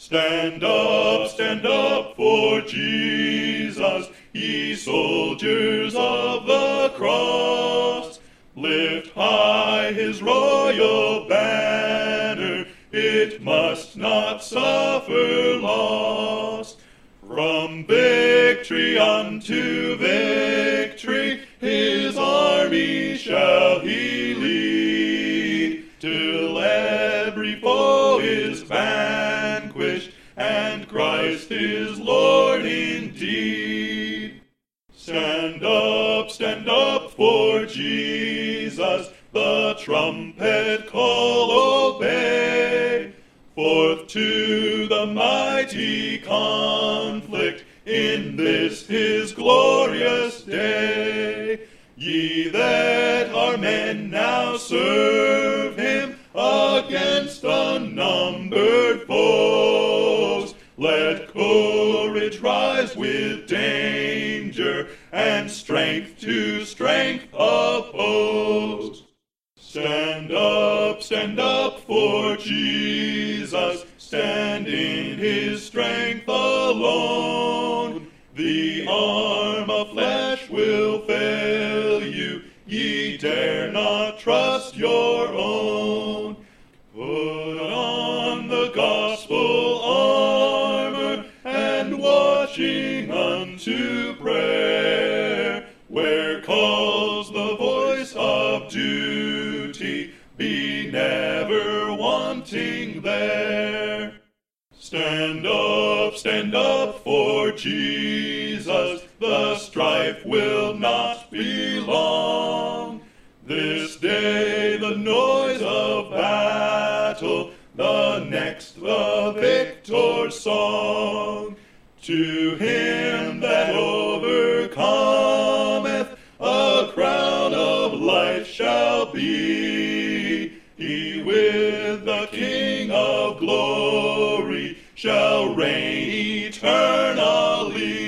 Stand up for Jesus, ye soldiers of the cross. Lift high his royal banner, it must not suffer loss. From victory unto victory, his army shall he lead, till every foe is vanquished, and Christ is Lord indeed. Stand up for Jesus, the trumpet call obey. Forth to the mighty conflict, in this his glorious day. Ye that are men now serve him, against unnumbered foes. Let courage rise with danger, and strength to strength oppose. Stand up for Jesus, stand in his strength alone. The arm of flesh will fail you, ye dare not trust your own. Put on the gospel armor, and watching unto prayer, where calls the voice of duty, be never wanting there. Stand up for Jesus, the strife will not be long. This day the noise of battle, the next the victor's song. To him that overcometh, a crown of life shall be. He with the King of glory shall reign eternally.